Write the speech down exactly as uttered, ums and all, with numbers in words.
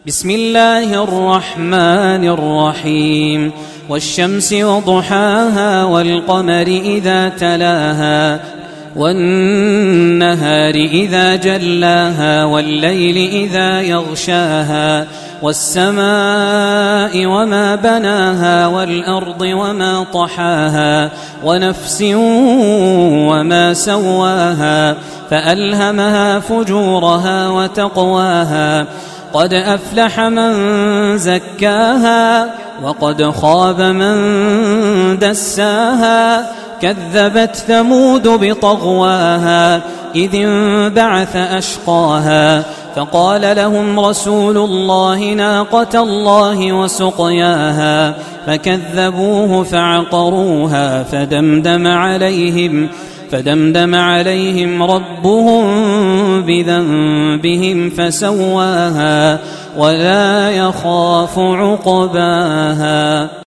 بسم الله الرحمن الرحيم والشمس وضحاها والقمر إذا تلاها والنهار إذا جلاها والليل إذا يغشاها والسماء وما بناها والأرض وما طحاها ونفس وما سواها فألهمها فجورها وتقواها قد أفلح من زكاها وقد خاب من دساها كذبت ثمود بطغواها إذ انبعث أشقاها فقال لهم رسول الله ناقة الله وسقياها فكذبوه فعقروها فدمدم عليهم فدمدم عليهم ربهم بذنبهم فسواها ولا يخاف عقباها.